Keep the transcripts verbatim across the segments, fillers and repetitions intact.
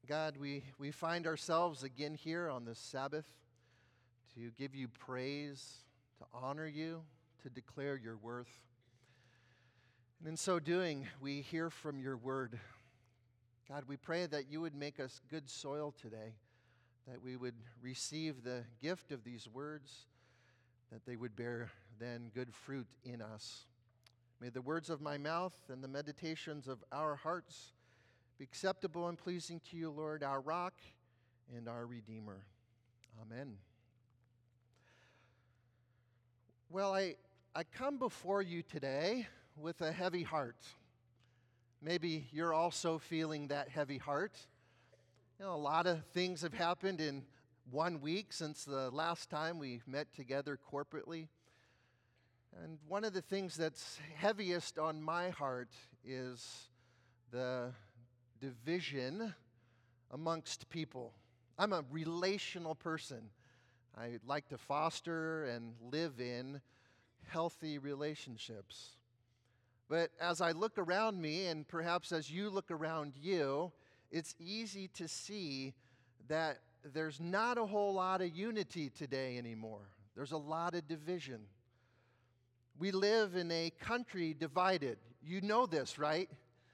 God, we, we find ourselves again here on this Sabbath to give you praise, to honor you, to declare your worth. And in so doing, we hear from your word. God, we pray that you would make us good soil today, that we would receive the gift of these words, that they would bear then good fruit in us. May the words of my mouth and the meditations of our hearts be acceptable and pleasing to you, Lord, our rock and our Redeemer. Amen. Well, I, I come before you today with a heavy heart. Maybe you're also feeling that heavy heart. You know, a lot of things have happened in one week since the last time we met together corporately. And one of the things that's heaviest on my heart is the division amongst people. I'm a relational person. I like to foster and live in healthy relationships. But as I look around me, and perhaps as you look around you, it's easy to see that there's not a whole lot of unity today anymore. There's a lot of division. We live in a country divided. You know this, right?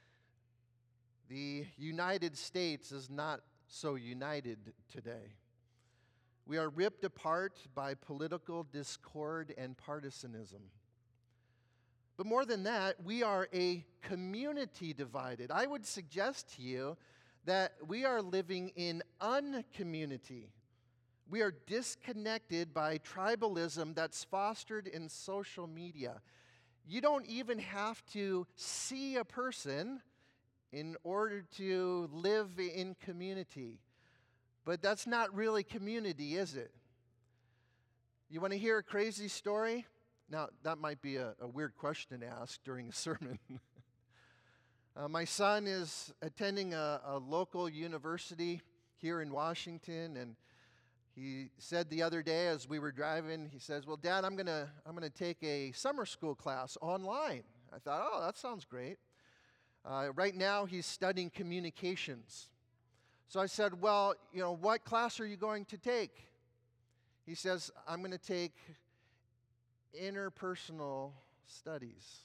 The United States is not so united today. We are ripped apart by political discord and partisanism. But more than that, we are a community divided. I would suggest to you that we are living in uncommunity. We are disconnected by tribalism that's fostered in social media. You don't even have to see a person in order to live in community. But that's not really community, is it? You want to hear a crazy story? Now, that might be a, a weird question to ask during a sermon. uh, my son is attending a, a local university here in Washington, and he said the other day as we were driving, he says, well, Dad, I'm going to I'm gonna take a summer school class online. I thought, oh, that sounds great. Uh, right now, he's studying communications. So I said, well, you know, what class are you going to take? He says, I'm going to take interpersonal studies.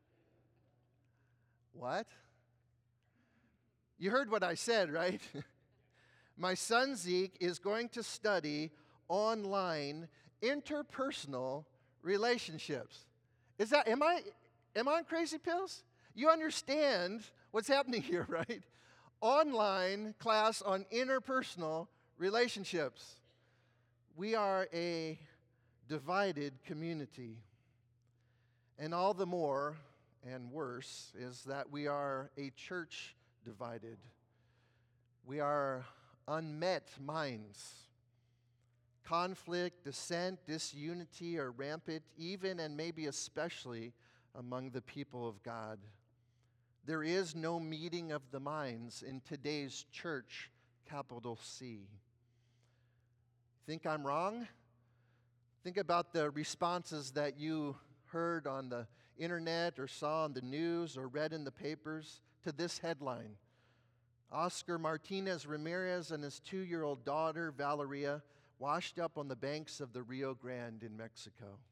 What? You heard what I said, right? My son Zeke is going to study online interpersonal relationships. Is that, am I, am I on crazy pills? You understand what's happening here, right? Online class on interpersonal relationships. We are a divided community. And all the more and worse is that we are a church divided. We are unmet minds. Conflict, dissent, disunity are rampant, even and maybe especially among the people of God. There is no meeting of the minds in today's church, capital C. Think I'm wrong? Think about the responses that you heard on the internet or saw on the news or read in the papers to this headline. Oscar Martinez Ramirez and his two-year-old daughter, Valeria, washed up on the banks of the Rio Grande in Mexico.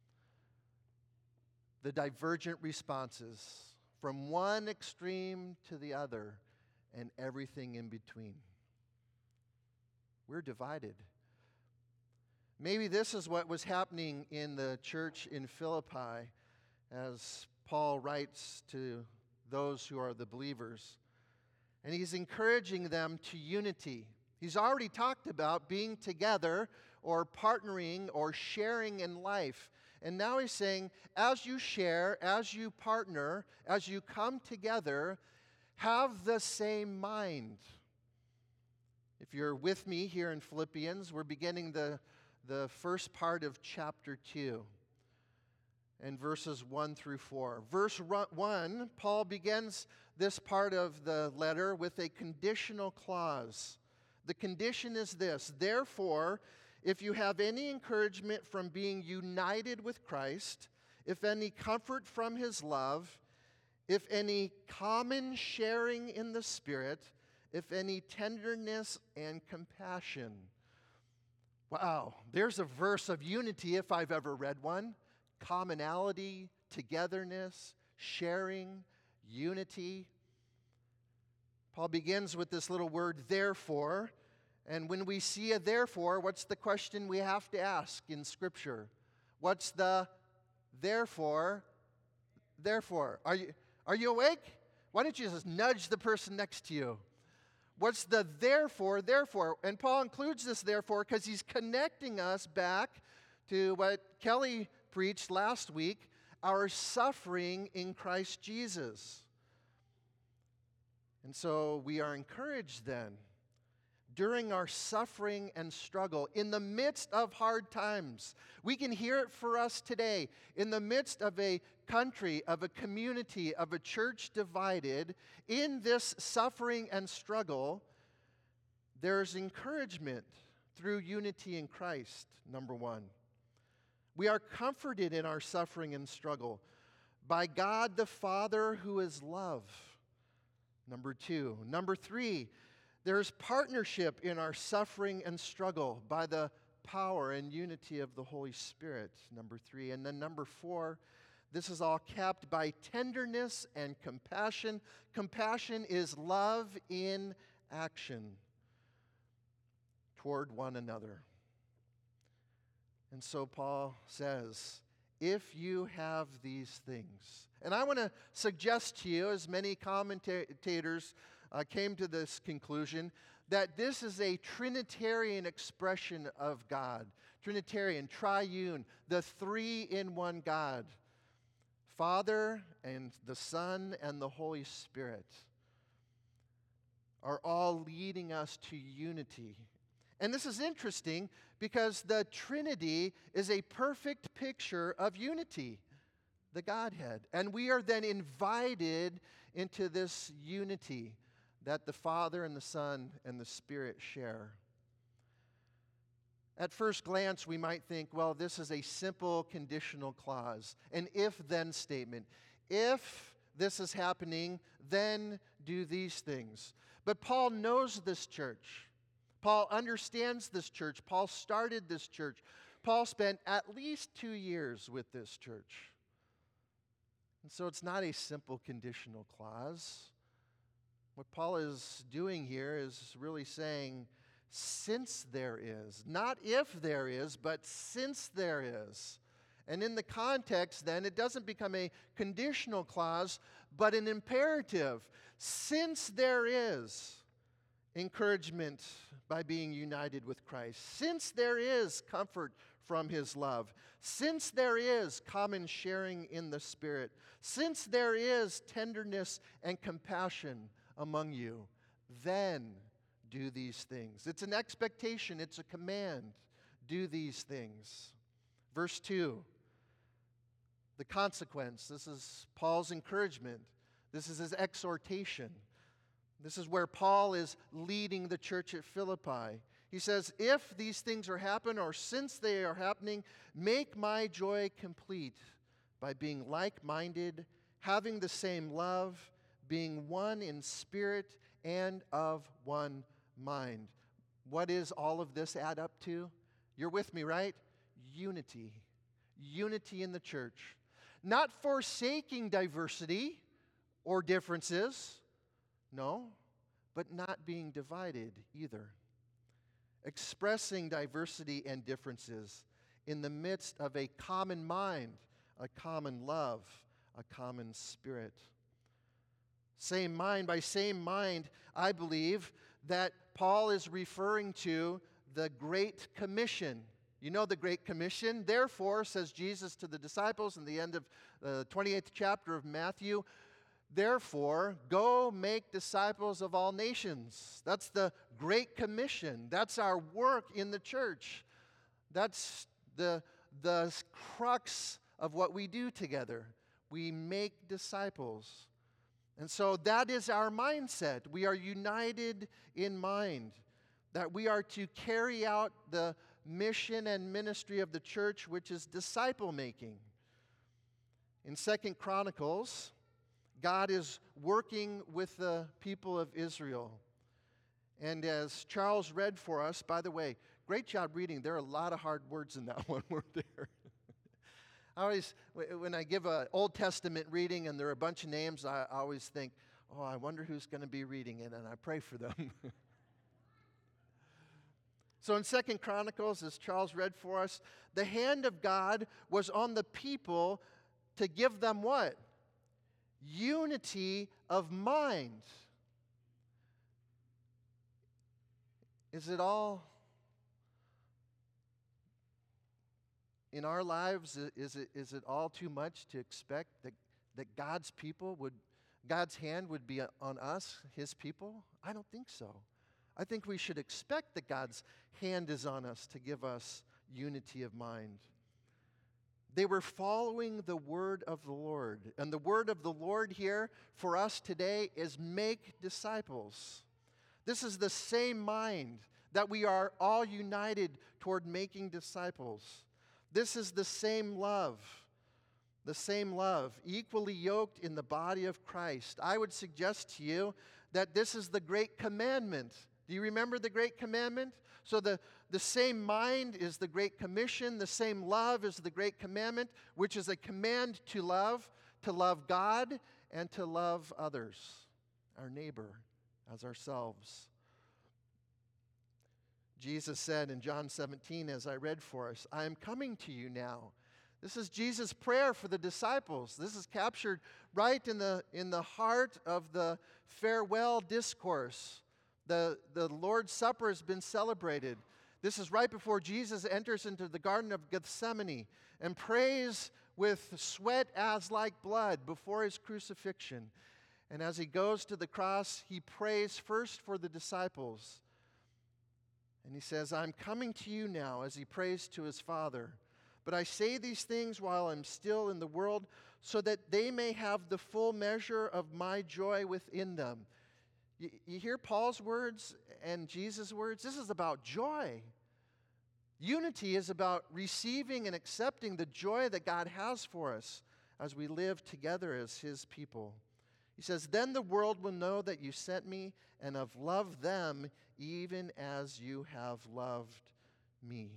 The divergent responses from one extreme to the other and everything in between. We're divided. Maybe this is what was happening in the church in Philippi as Paul writes to those who are the believers. And he's encouraging them to unity. He's already talked about being together or partnering or sharing in life. And now he's saying, as you share, as you partner, as you come together, have the same mind. If you're with me here in Philippians, we're beginning the, the first part of chapter two. And verses one through four. Verse one, Paul begins this part of the letter with a conditional clause. The condition is this: therefore, if you have any encouragement from being united with Christ, if any comfort from his love, if any common sharing in the Spirit, if any tenderness and compassion. Wow, there's a verse of unity if I've ever read one. Commonality, togetherness, sharing, unity. Paul begins with this little word, therefore. And when we see a therefore, what's the question we have to ask in Scripture? What's the therefore? Therefore. Are you, are you awake? Why don't you just nudge the person next to you? What's the therefore, therefore? And Paul includes this therefore because he's connecting us back to what Kelly preached last week, our suffering in Christ Jesus. And so we are encouraged then, during our suffering and struggle, in the midst of hard times. We can hear it for us today. In the midst of a country, of a community, of a church divided, in this suffering and struggle, there's encouragement through unity in Christ, number one. We are comforted in our suffering and struggle by God the Father who is love, number two. Number three, there's partnership in our suffering and struggle by the power and unity of the Holy Spirit, number three. And then number four, this is all capped by tenderness and compassion. Compassion is love in action toward one another. And so Paul says, if you have these things, and I want to suggest to you, as many commentators Uh, came to this conclusion, that this is a Trinitarian expression of God. Trinitarian, triune, the three-in-one God. Father and the Son and the Holy Spirit are all leading us to unity. And this is interesting because the Trinity is a perfect picture of unity, the Godhead. And we are then invited into this unity that the Father and the Son and the Spirit share. At first glance, we might think, well, this is a simple conditional clause, an if-then statement. If this is happening, then do these things. But Paul knows this church. Paul understands this church. Paul started this church. Paul spent at least two years with this church. And so it's not a simple conditional clause. What Paul is doing here is really saying, since there is, not if there is, but since there is. And in the context, then, it doesn't become a conditional clause, but an imperative. Since there is encouragement by being united with Christ, since there is comfort from His love, since there is common sharing in the Spirit, since there is tenderness and compassion among you, then do these things. It's an expectation, it's a command. Do these things. Verse two, the consequence. This is Paul's encouragement. This is his exhortation. This is where Paul is leading the church at Philippi. He says, if these things are happening, or since they are happening, make my joy complete by being like-minded, having the same love, being one in spirit and of one mind. What does all of this add up to? You're with me, right? Unity. Unity in the church. Not forsaking diversity or differences, no, but not being divided either. Expressing diversity and differences in the midst of a common mind, a common love, a common spirit. Same mind. By same mind, I believe that Paul is referring to the Great Commission. You know the Great Commission. Therefore, says Jesus to the disciples in the end of the twenty-eighth chapter of Matthew, therefore, go make disciples of all nations. That's the Great Commission. That's our work in the church. That's the, the crux of what we do together. We make disciples. And so that is our mindset. We are united in mind, that we are to carry out the mission and ministry of the church, which is disciple making. In Second Chronicles, God is working with the people of Israel. And as Charles read for us, by the way, great job reading. There are a lot of hard words in that one, weren't there? I always, when I give an Old Testament reading and there are a bunch of names, I always think, oh, I wonder who's going to be reading it, and I pray for them. So in Second Chronicles, as Charles read for us, the hand of God was on the people to give them what? Unity of mind. Is it all in our lives? Is it, is it all too much to expect that, that God's people would, God's hand would be on us, His people? I don't think so. I think we should expect that God's hand is on us to give us unity of mind. They were following the word of the Lord. And the word of the Lord here for us today is make disciples. This is the same mind that we are all united toward making disciples. This is the same love. The same love, equally yoked in the body of Christ. I would suggest to you that this is the great commandment. Do you remember the great commandment? So the, the same mind is the great commission. The same love is the great commandment, which is a command to love, to love God, and to love others, our neighbor, as ourselves. Jesus said in John seventeen, as I read for us, I am coming to you now. This is Jesus' prayer for the disciples. This is captured right in the, in the heart of the farewell discourse. The, the Lord's Supper has been celebrated. This is right before Jesus enters into the Garden of Gethsemane and prays with sweat as like blood before his crucifixion. And as he goes to the cross, he prays first for the disciples. And he says, I'm coming to you now, as he prays to his Father. But I say these things while I'm still in the world, so that they may have the full measure of my joy within them. You, you hear Paul's words and Jesus' words? This is about joy. Unity is about receiving and accepting the joy that God has for us as we live together as His people. He says, then the world will know that you sent me and have loved them even as you have loved me.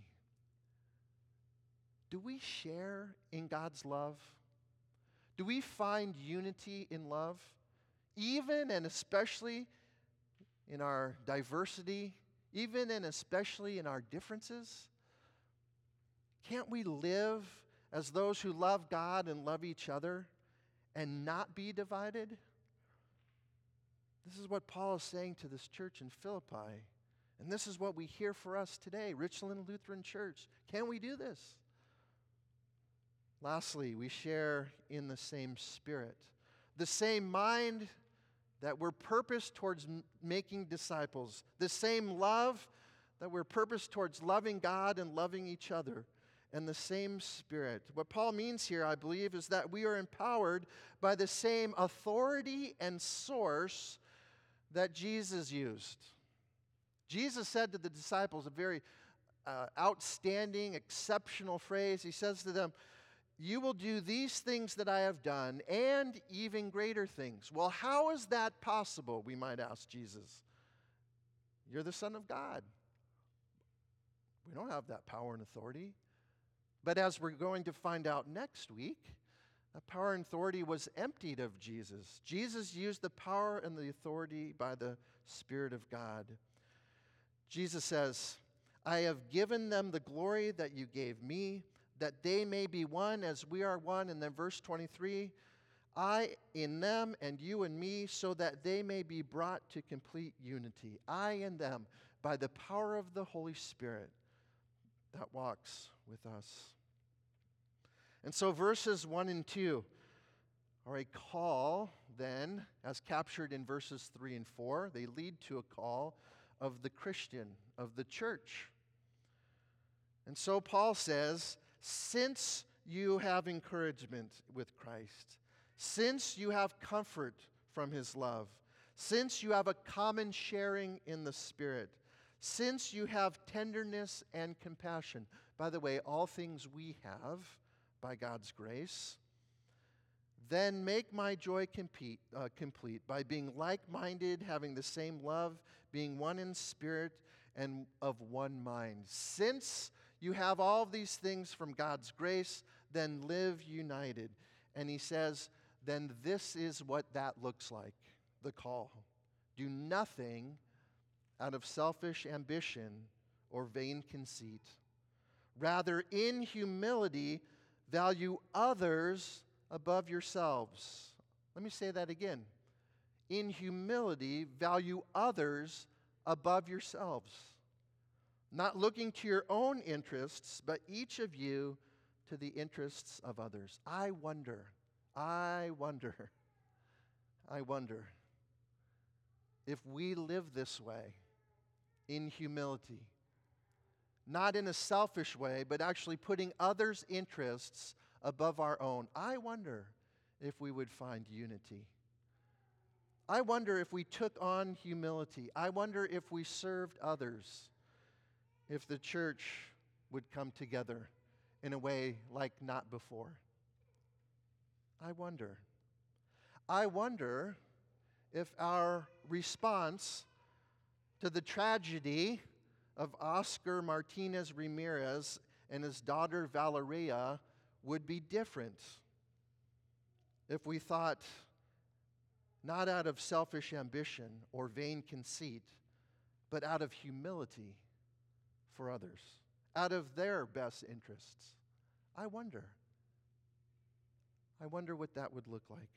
Do we share in God's love? Do we find unity in love? Even and especially in our diversity, even and especially in our differences? Can't we live as those who love God and love each other and not be divided? This is what Paul is saying to this church in Philippi. And this is what we hear for us today, Richland Lutheran Church. Can we do this? Lastly, we share in the same spirit, the same mind that we're purposed towards m- making disciples, the same love that we're purposed towards loving God and loving each other, and the same spirit. What Paul means here, I believe, is that we are empowered by the same authority and source that Jesus used. Jesus said to the disciples a very uh, outstanding, exceptional phrase. He says to them, you will do these things that I have done, and even greater things. Well, how is that possible, we might ask Jesus? You're the Son of God. We don't have that power and authority. But as we're going to find out next week, that power and authority was emptied of Jesus. Jesus used the power and the authority by the Spirit of God. Jesus says, I have given them the glory that you gave me, that they may be one as we are one. And then verse twenty-three, I in them and you in me, so that they may be brought to complete unity. I in them, by the power of the Holy Spirit that walks with us. And so verses one and two are a call then, as captured in verses three and four. They lead to a call of the Christian, of the church. And so Paul says, since you have encouragement with Christ, since you have comfort from His love, since you have a common sharing in the Spirit, since you have tenderness and compassion, by the way, all things we have by God's grace, Then make my joy compete, uh, complete by being like-minded, having the same love, being one in spirit, and of one mind. Since you have all these things from God's grace, then live united. And he says, then this is what that looks like, the call. Do nothing out of selfish ambition or vain conceit. Rather, in humility, value others above yourselves. Let me say that again. In humility, value others above yourselves. Not looking to your own interests, but each of you to the interests of others. I wonder, I wonder, I wonder if we live this way in humility. Not in a selfish way, but actually putting others' interests above our own. I wonder if we would find unity. I wonder if we took on humility. I wonder if we served others, if the church would come together in a way like not before. I wonder. I wonder if our response to the tragedy of Oscar Martinez Ramirez and his daughter Valeria would be different if we thought not out of selfish ambition or vain conceit, but out of humility for others, out of their best interests. I wonder. I wonder what that would look like.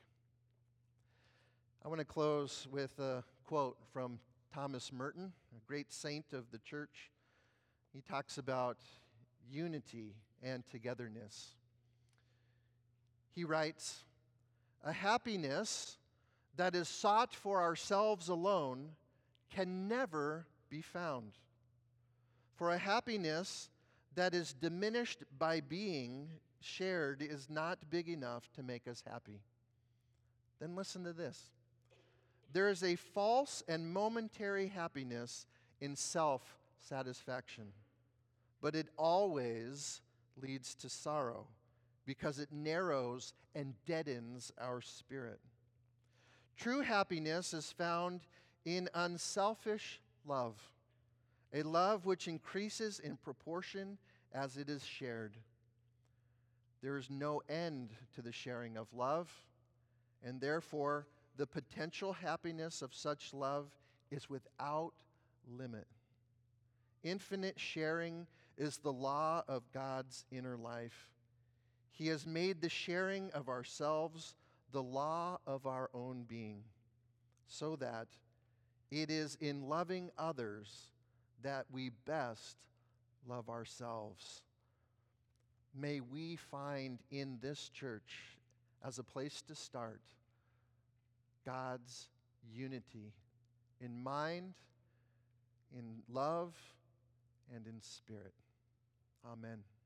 I want to close with a quote from Thomas Merton, a great saint of the church. He talks about unity and togetherness. He writes, "A happiness that is sought for ourselves alone can never be found. For a happiness that is diminished by being shared is not big enough to make us happy." Then listen to this. There is a false and momentary happiness in self-satisfaction, but it always leads to sorrow because it narrows and deadens our spirit. True happiness is found in unselfish love, a love which increases in proportion as it is shared. There is no end to the sharing of love, and therefore the potential happiness of such love is without limit. Infinite sharing is the law of God's inner life. He has made the sharing of ourselves the law of our own being, so that it is in loving others that we best love ourselves. May we find in this church, as a place to start, God's unity in mind, in love, and in spirit. Amen.